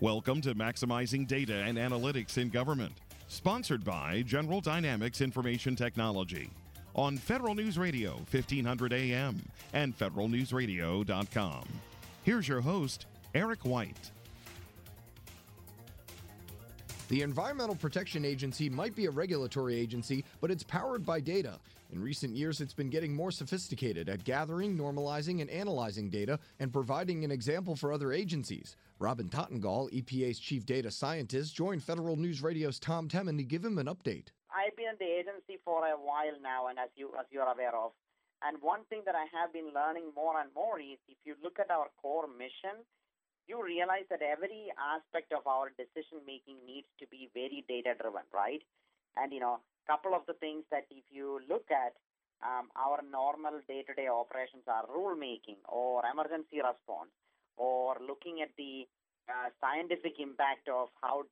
Welcome to Maximizing Data and Analytics in Government, sponsored by General Dynamics Information Technology on Federal News Radio, 1500 AM and federalnewsradio.com. Here's your host, Eric White. The Environmental Protection Agency might be a regulatory agency, but it's powered by data. In recent years, it's been getting more sophisticated at gathering, normalizing, and analyzing data and providing an example for other agencies. Robin Tottengall, EPA's chief data scientist, joined Federal News Radio's Tom Temin to give him an update. I've been in the agency for a while now, and as you're aware of. And one thing that I have been learning more and more is if you look at our core mission, you realize that every aspect of our decision-making needs to be very data-driven, right? And, a couple of the things that if you look at our normal day-to-day operations are rule-making or emergency response or looking at the scientific impact of how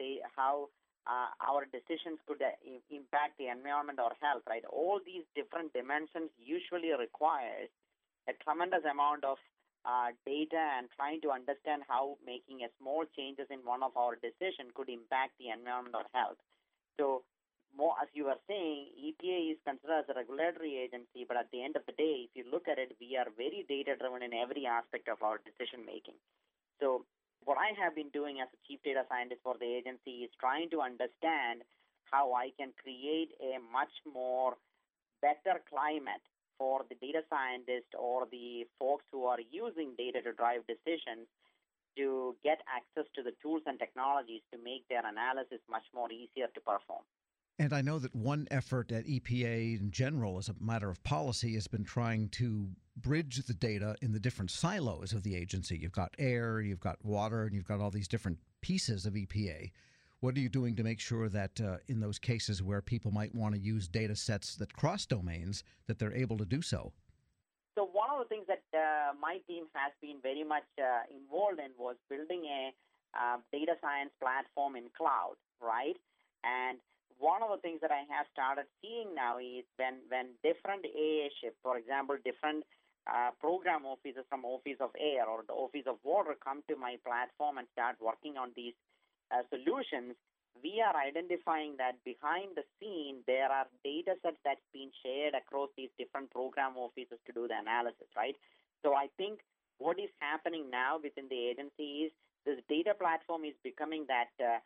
our decisions could impact the environment or health, right? All these different dimensions usually requires a tremendous amount of data and trying to understand how making a small changes in one of our decisions could impact the environment or health. So, more as you were saying, EPA is considered as a regulatory agency, but at the end of the day, if you look at it, we are very data-driven in every aspect of our decision-making. So, what I have been doing as a chief data scientist for the agency is trying to understand how I can create a much more better climate for the data scientists or the folks who are using data to drive decisions to get access to the tools and technologies to make their analysis much more easier to perform. And I know that one effort at EPA in general, as a matter of policy, has been trying to bridge the data in the different silos of the agency. You've got air, you've got water, and you've got all these different pieces of EPA. What are you doing to make sure that in those cases where people might want to use data sets that cross domains, that they're able to do so? So one of the things that my team has been very much involved in was building a data science platform in cloud, right? And one of the things that I have started seeing now is when different AAship, for example, different program officers from Office of Air or the Office of Water come to my platform and start working on these solutions, we are identifying that behind the scene, there are data sets that's been shared across these different program offices to do the analysis, right? So I think what is happening now within the agency is this data platform is becoming that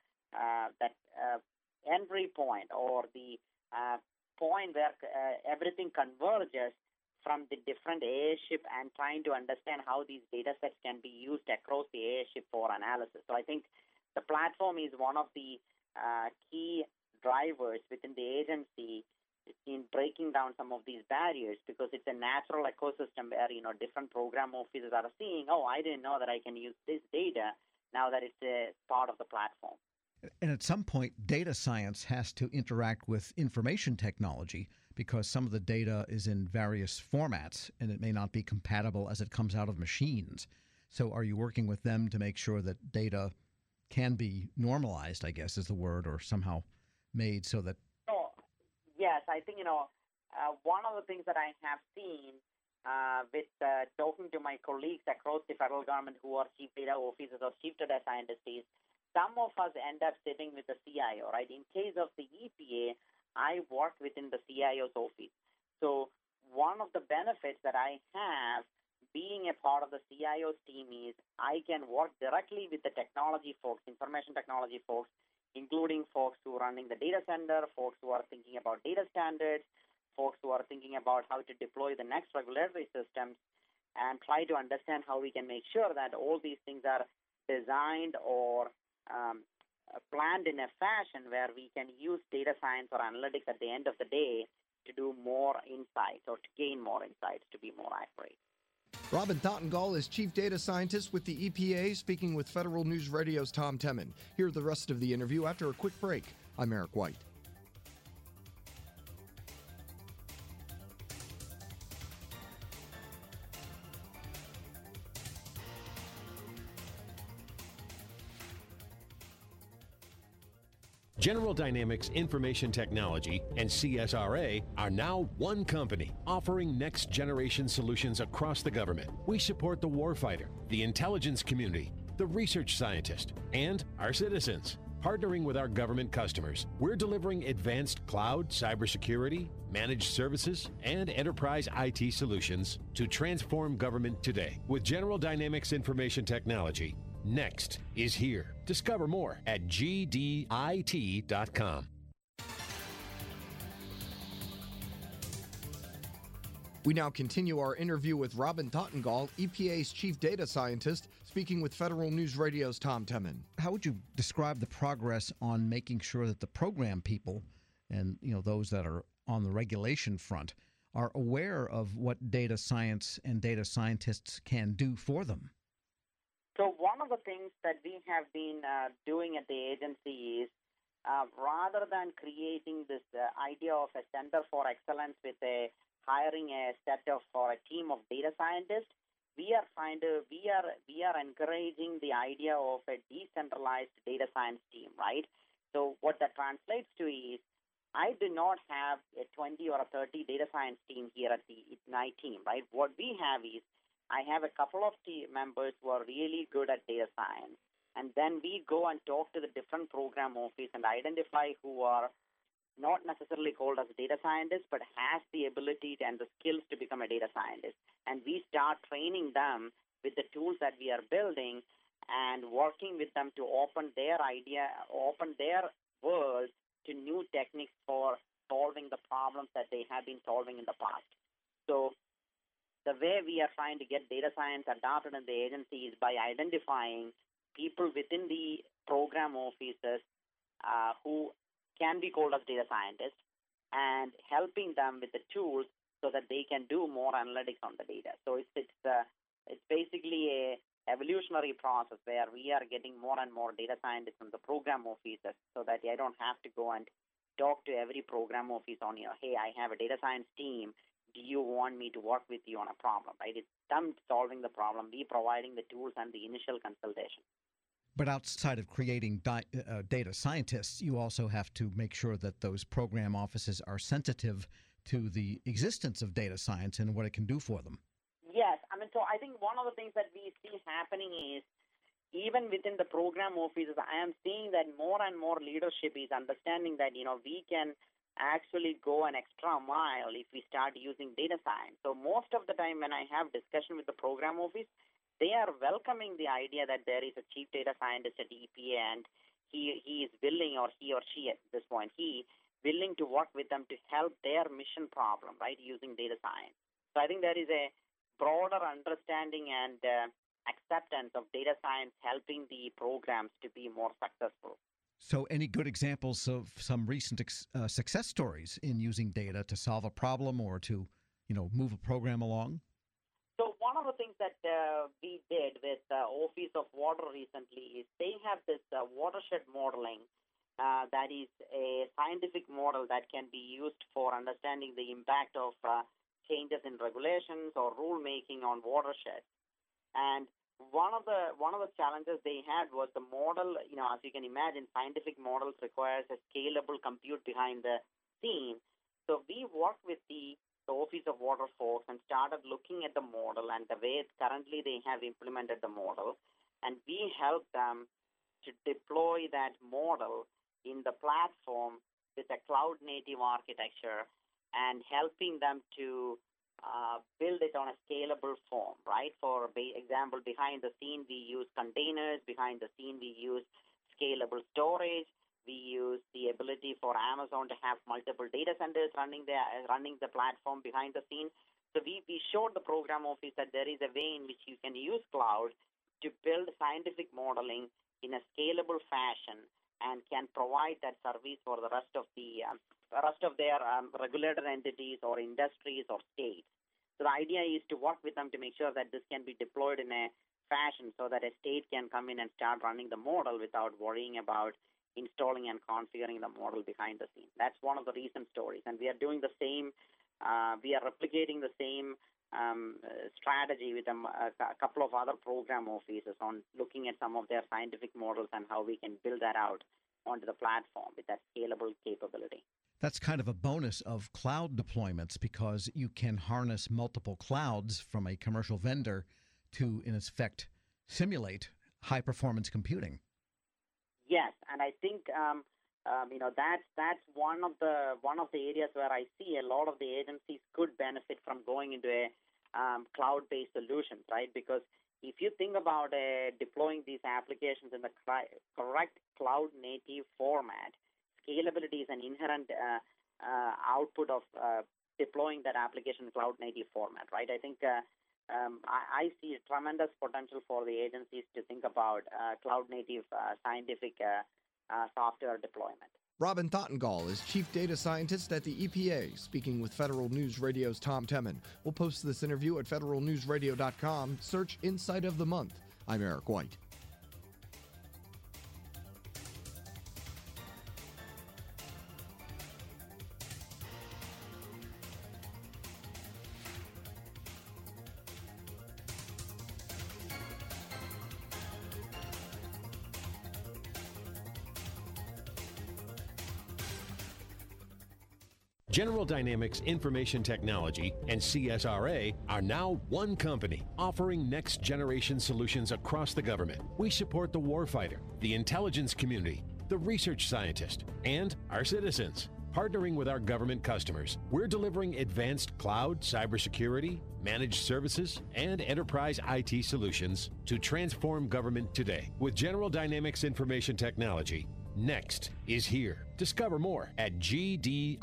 entry point or the point where everything converges from the different AAship and trying to understand how these data sets can be used across the AAship for analysis. So I think the platform is one of the key drivers within the agency in breaking down some of these barriers because it's a natural ecosystem where, different program officers are seeing, I didn't know that I can use this data now that it's a part of the platform. And at some point, data science has to interact with information technology because some of the data is in various formats and it may not be compatible as it comes out of machines. So are you working with them to make sure that data can be normalized, I guess is the word, or somehow made so that... Yes, I think, one of the things that I have seen with talking to my colleagues across the federal government who are chief data officers or chief data scientists is some of us end up sitting with the CIO, right? In case of the EPA, I work within the CIO's office. So one of the benefits that I have being a part of the CIO's team is I can work directly with the technology folks, information technology folks, including folks who are running the data center, folks who are thinking about data standards, folks who are thinking about how to deploy the next regulatory systems, and try to understand how we can make sure that all these things are designed or planned in a fashion where we can use data science or analytics at the end of the day to do more insights or to gain more insights to be more accurate. Robin Tottengall is chief data scientist with the EPA, speaking with Federal News Radio's Tom Temin. Hear the rest of the interview after a quick break. I'm Eric White. General Dynamics Information Technology and CSRA are now one company offering next-generation solutions across the government. We support the warfighter, the intelligence community, the research scientist, and our citizens. Partnering with our government customers, we're delivering advanced cloud, cybersecurity, managed services, and enterprise IT solutions to transform government today. With General Dynamics Information Technology, next is here. Discover more at gdit.com. We now continue our interview with Robin Tottengall, EPA's chief data scientist, speaking with Federal News Radio's Tom Temin. How would you describe the progress on making sure that the program people and those that are on the regulation front are aware of what data science and data scientists can do for them? So one of the things that we have been doing at the agency is rather than creating this idea of a center for excellence with hiring a set of or a team of data scientists, we are encouraging the idea of a decentralized data science team, right? So what that translates to is I do not have a 20 or a 30 data science team here at my team, right? What we have is I have a couple of team members who are really good at data science, and then we go and talk to the different program office and identify who are not necessarily called as data scientists, but has the ability and the skills to become a data scientist. And we start training them with the tools that we are building and working with them to open their world to new techniques for solving the problems that they have been solving in the past. So the way we are trying to get data science adopted in the agency is by identifying people within the program offices who can be called as data scientists and helping them with the tools so that they can do more analytics on the data. So it's basically a evolutionary process where we are getting more and more data scientists from the program offices so that I don't have to go and talk to every program office on, hey, I have a data science team. Do you want me to work with you on a problem, right? It's them solving the problem, we providing the tools and the initial consultation. But outside of creating data scientists, you also have to make sure that those program offices are sensitive to the existence of data science and what it can do for them. Yes. So I think one of the things that we see happening is even within the program offices, I am seeing that more and more leadership is understanding that, we can actually go an extra mile if we start using data science. So most of the time when I have discussion with the program office, they are welcoming the idea that there is a chief data scientist at EPA and he is willing, or he or she at this point, willing to work with them to help their mission problem, right, using data science. So I think there is a broader understanding and acceptance of data science helping the programs to be more successful. So any good examples of some recent success stories in using data to solve a problem or to, move a program along? So one of the things that we did with Office of Water recently is they have this watershed modeling that is a scientific model that can be used for understanding the impact of changes in regulations or rulemaking on watersheds. And one of the challenges they had was the model. As you can imagine, scientific models requires a scalable compute behind the scene. So we worked with the Office of Water folks and started looking at the model and the way currently they have implemented the model. And we helped them to deploy that model in the platform with a cloud-native architecture and helping them to build it on a scalable form, right? For example, behind the scene, we use containers. Behind the scene, we use scalable storage. We use the ability for Amazon to have multiple data centers running the platform behind the scene. So we showed the program office that there is a way in which you can use cloud to build scientific modeling in a scalable fashion and can provide that service for the rest of their regulator entities or industries or states. So the idea is to work with them to make sure that this can be deployed in a fashion so that a state can come in and start running the model without worrying about installing and configuring the model behind the scene. That's one of the recent stories. And we are doing the same, we are replicating the same strategy with a couple of other program offices on looking at some of their scientific models and how we can build that out onto the platform with that scalable capability. That's kind of a bonus of cloud deployments because you can harness multiple clouds from a commercial vendor to, in effect, simulate high performance computing. Yes, and I think that's one of the areas where I see a lot of the agencies could benefit from going into a cloud-based solutions, right? Because if you think about deploying these applications in the correct cloud-native format, scalability is an inherent output of deploying that application in cloud-native format, right? I think I see tremendous potential for the agencies to think about cloud-native scientific software deployment. Robin Thottengall is Chief Data Scientist at the EPA, speaking with Federal News Radio's Tom Temin. We'll post this interview at federalnewsradio.com. Search Insight of the Month. I'm Eric White. General Dynamics Information Technology and CSRA are now one company offering next-generation solutions across the government. We support the warfighter, the intelligence community, the research scientist, and our citizens. Partnering with our government customers, we're delivering advanced cloud, cybersecurity, managed services, and enterprise IT solutions to transform government today. With General Dynamics Information Technology, Next is here. Discover more at gdit.com.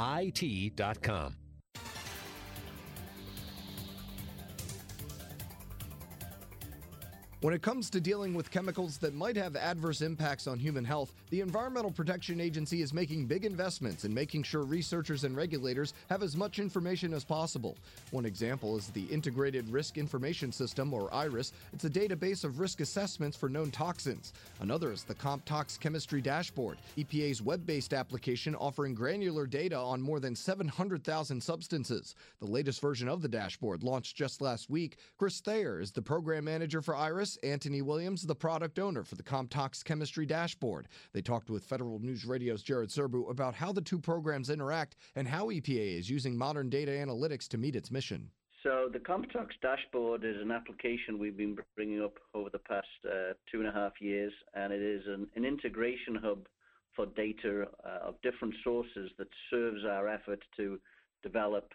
When it comes to dealing with chemicals that might have adverse impacts on human health, the Environmental Protection Agency is making big investments in making sure researchers and regulators have as much information as possible. One example is the Integrated Risk Information System, or IRIS. It's a database of risk assessments for known toxins. Another is the CompTox Chemistry Dashboard, EPA's web-based application offering granular data on more than 700,000 substances. The latest version of the dashboard launched just last week. Chris Thayer is the program manager for IRIS. Anthony Williams, the product owner for the CompTox Chemistry Dashboard. They talked with Federal News Radio's Jared Serbu about how the two programs interact and how EPA is using modern data analytics to meet its mission. So the CompTox Dashboard is an application we've been bringing up over the past 2.5 years, and it is an integration hub for data of different sources that serves our effort to develop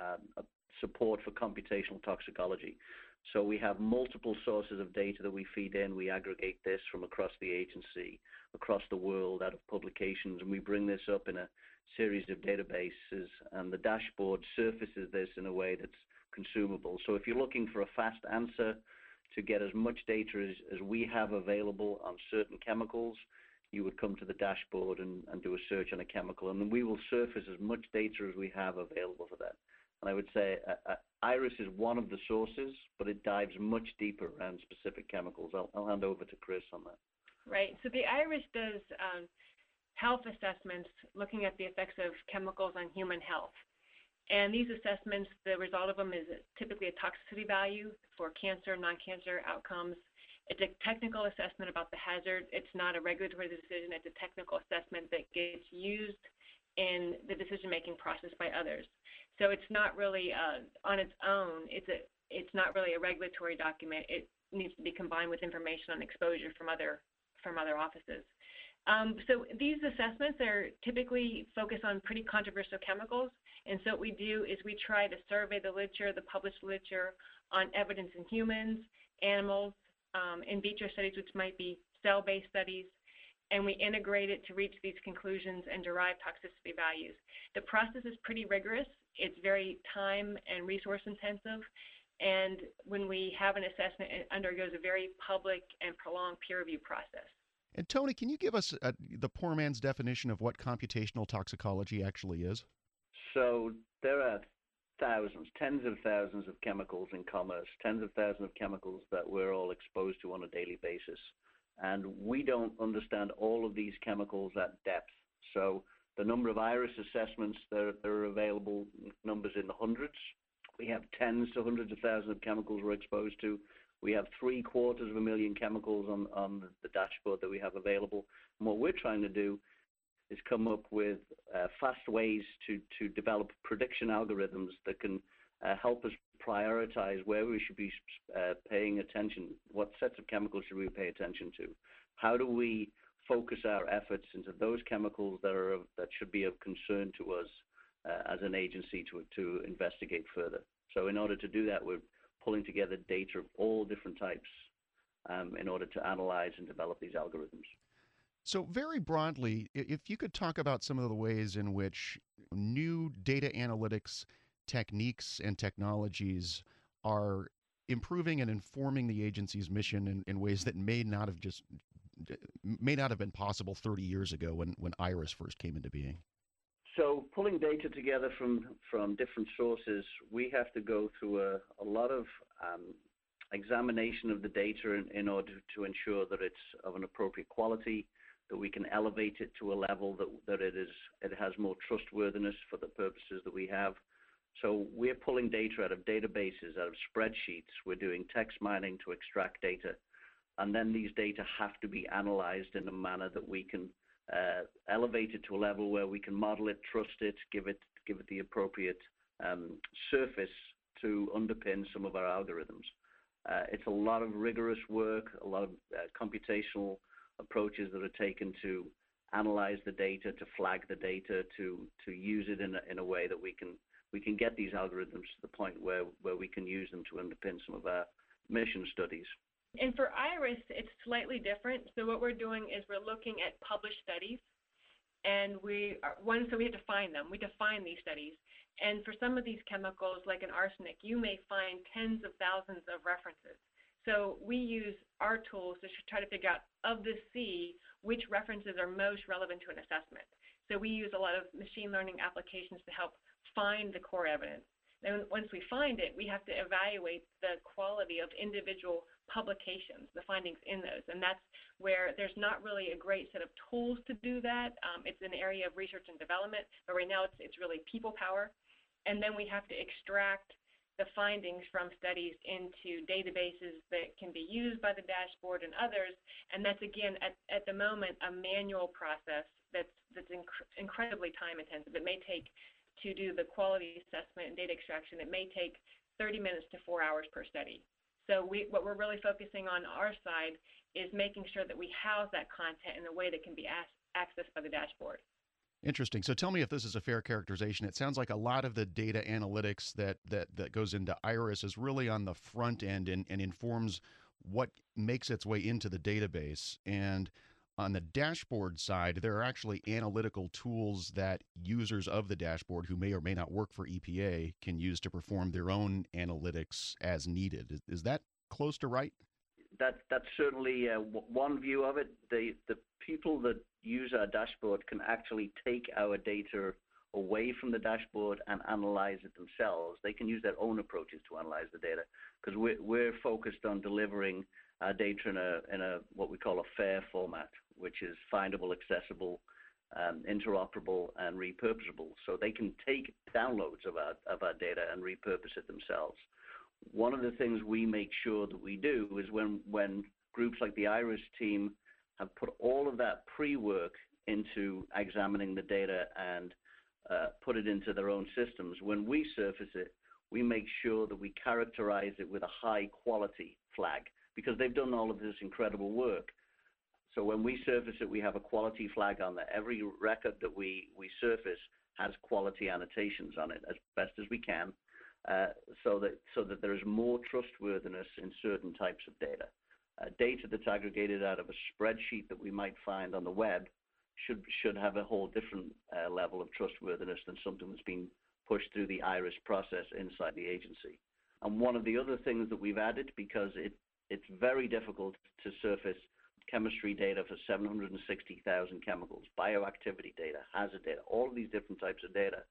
support for computational toxicology. So we have multiple sources of data that we feed in. We aggregate this from across the agency, across the world, out of publications, and we bring this up in a series of databases, and the dashboard surfaces this in a way that's consumable. So if you're looking for a fast answer to get as much data as we have available on certain chemicals, you would come to the dashboard and do a search on a chemical, and then we will surface as much data as we have available for that. And I would say IRIS is one of the sources, but it dives much deeper around specific chemicals. I'll hand over to Chris on that. Right. So the IRIS does health assessments looking at the effects of chemicals on human health. And these assessments, the result of them is typically a toxicity value for cancer, non-cancer outcomes. It's a technical assessment about the hazard. It's not a regulatory decision. It's a technical assessment that gets used in the decision-making process by others. So it's not really on its own. It's not really a regulatory document. It needs to be combined with information on exposure from other offices. So these assessments are typically focused on pretty controversial chemicals. And so what we do is we try to survey the literature, the published literature on evidence in humans, animals, in vitro studies, which might be cell-based studies, and we integrate it to reach these conclusions and derive toxicity values. The process is pretty rigorous. It's very time and resource intensive. And when we have an assessment, it undergoes a very public and prolonged peer review process. And Tony, can you give us the poor man's definition of what computational toxicology actually is? So there are thousands, tens of thousands of chemicals in commerce, tens of thousands of chemicals that we're all exposed to on a daily basis. And we don't understand all of these chemicals at depth. So the number of IRIS assessments that are available, numbers in the hundreds. We have tens to hundreds of thousands of chemicals we're exposed to. We have 750,000 chemicals on the dashboard that we have available. And what we're trying to do is come up with fast ways to develop prediction algorithms that can help us prioritize where we should be paying attention, what sets of chemicals should we pay attention to, how do we focus our efforts into those chemicals that should be of concern to us as an agency to investigate further. So in order to do that, we're pulling together data of all different types in order to analyze and develop these algorithms. So very broadly, if you could talk about some of the ways in which new data analytics techniques and technologies are improving and informing the agency's mission in ways that may not have been possible 30 years ago when IRIS first came into being. So pulling data together from different sources, we have to go through a lot of examination of the data in order to ensure that it's of an appropriate quality, that we can elevate it to a level that it has more trustworthiness for the purposes that we have. So we're pulling data out of databases, out of spreadsheets. We're doing text mining to extract data. And then these data have to be analyzed in a manner that we can elevate it to a level where we can model it, trust it, give it the appropriate surface to underpin some of our algorithms. It's a lot of rigorous work, a lot of computational approaches that are taken to analyze the data, to flag the data, to use it in a way that we can get these algorithms to the point where we can use them to underpin some of our mission studies. And for IRIS, it's slightly different. So what we're doing is we're looking at published studies, and so we have to find them. We define these studies. And for some of these chemicals, like an arsenic, you may find tens of thousands of references. So we use our tools to try to figure out, of the sea, which references are most relevant to an assessment. So we use a lot of machine learning applications to help find the core evidence. Then once we find it, we have to evaluate the quality of individual publications, the findings in those. And that's where there's not really a great set of tools to do that. It's an area of research and development, but right now it's really people power. And then we have to extract the findings from studies into databases that can be used by the dashboard and others. And that's, again, at the moment, a manual process that's incredibly time intensive. It may take, to do the quality assessment and data extraction, it may take 30 minutes to 4 hours per study. So what we're really focusing on our side is making sure that we house that content in a way that can be accessed by the dashboard. Interesting. So tell me if this is a fair characterization. It sounds like a lot of the data analytics that goes into IRIS is really on the front end and informs what makes its way into the database. And on the dashboard side, there are actually analytical tools that users of the dashboard who may or may not work for EPA can use to perform their own analytics as needed. Is that close to right? That's certainly one view of it. The people that use our dashboard can actually take our data away from the dashboard and analyze it themselves. They can use their own approaches to analyze the data, because we're focused on delivering our data in a what we call a FAIR format, which is findable, accessible, interoperable, and repurposable. So they can take downloads of our data and repurpose it themselves. One of the things we make sure that we do is when groups like the IRIS team have put all of that pre-work into examining the data and put it into their own systems, when we surface it, we make sure that we characterize it with a high quality flag, because they've done all of this incredible work. So when we surface it, we have a quality flag on there. Every record that we surface has quality annotations on it as best as we can, so that there is more trustworthiness in certain types of data. Data that's aggregated out of a spreadsheet that we might find on the web should have a whole different level of trustworthiness than something that's been pushed through the IRIS process inside the agency. And one of the other things that we've added, because it's very difficult to surface chemistry data for 760,000 chemicals, bioactivity data, hazard data, all of these different types of data,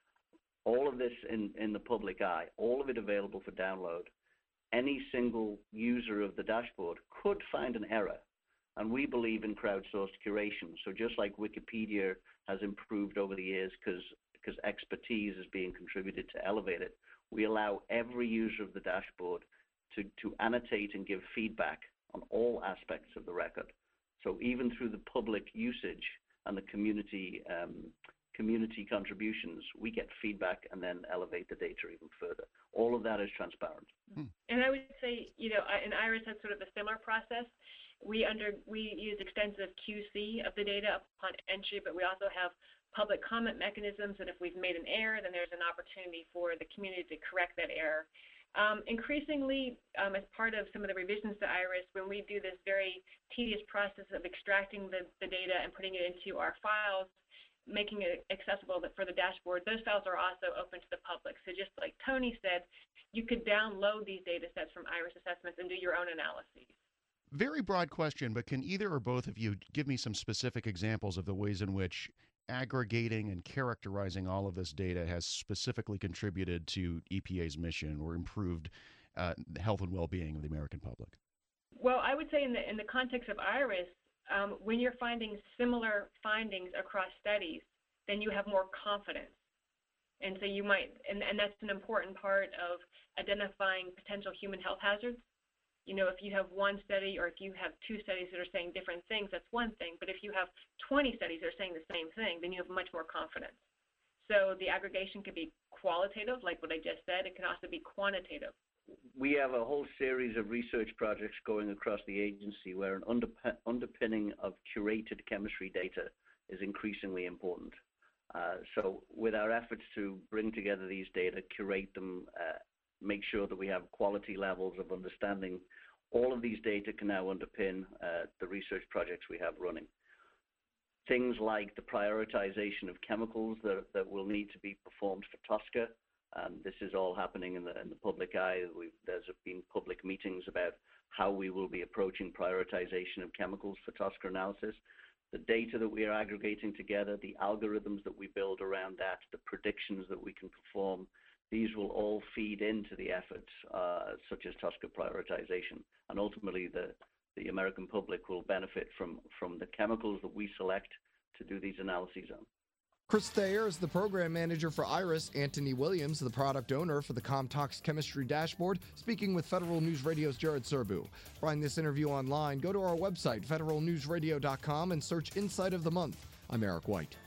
all of this in the public eye, all of it available for download. Any single user of the dashboard could find an error, and we believe in crowdsourced curation. So just like Wikipedia has improved over the years because expertise is being contributed to elevate it, we allow every user of the dashboard to annotate and give feedback on all aspects of the record. So even through the public usage and the community community contributions, we get feedback and then elevate the data even further. All of that is transparent. And I would say, and IRIS has sort of a similar process. We use extensive QC of the data upon entry, but we also have public comment mechanisms, and if we've made an error, then there's an opportunity for the community to correct that error. Increasingly, as part of some of the revisions to IRIS, when we do this very tedious process of extracting the data and putting it into our files, making it accessible for the dashboard, those files are also open to the public. So just like Tony said, you could download these data sets from IRIS assessments and do your own analyses. Very broad question, but can either or both of you give me some specific examples of the ways in which aggregating and characterizing all of this data has specifically contributed to EPA's mission or improved health and well-being of the American public? Well, I would say in the context of IRIS, when you're finding similar findings across studies, then you have more confidence. And so you might, and that's an important part of identifying potential human health hazards. If you have one study or if you have two studies that are saying different things, that's one thing. But if you have 20 studies that are saying the same thing, then you have much more confidence. So the aggregation could be qualitative, like what I just said. It can also be quantitative. We have a whole series of research projects going across the agency where an underpinning of curated chemistry data is increasingly important. So with our efforts to bring together these data, curate them, make sure that we have quality levels of understanding, all of these data can now underpin the research projects we have running. Things like the prioritization of chemicals that will need to be performed for TSCA. This is all happening in the public eye. There's been public meetings about how we will be approaching prioritization of chemicals for TSCA analysis. The data that we are aggregating together, the algorithms that we build around that, the predictions that we can perform, these will all feed into the efforts such as TSCA prioritization. And ultimately, the American public will benefit from the chemicals that we select to do these analyses on. Chris Thayer is the program manager for IRIS. Anthony Williams, the product owner for the CommTox Chemistry Dashboard, speaking with Federal News Radio's Jared Serbu. Find this interview online. Go to our website, federalnewsradio.com, and search Insight of the Month. I'm Eric White.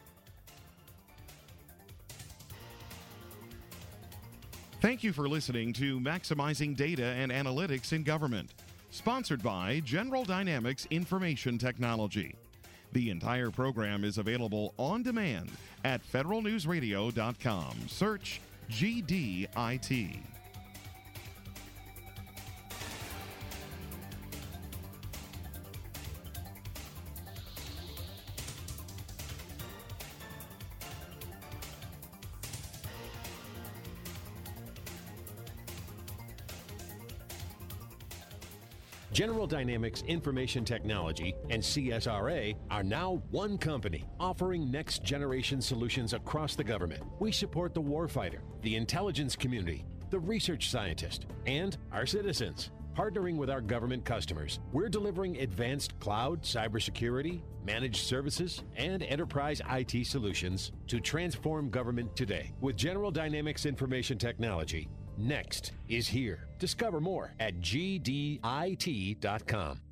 Thank you for listening to Maximizing Data and Analytics in Government, sponsored by General Dynamics Information Technology. The entire program is available on demand at federalnewsradio.com. Search GDIT. General Dynamics Information Technology and CSRA are now one company offering next-generation solutions across the government. We support the warfighter, the intelligence community, the research scientist, and our citizens. Partnering with our government customers, we're delivering advanced cloud, cybersecurity, managed services, and enterprise IT solutions to transform government today. With General Dynamics Information Technology, Next is here. Discover more at gdit.com.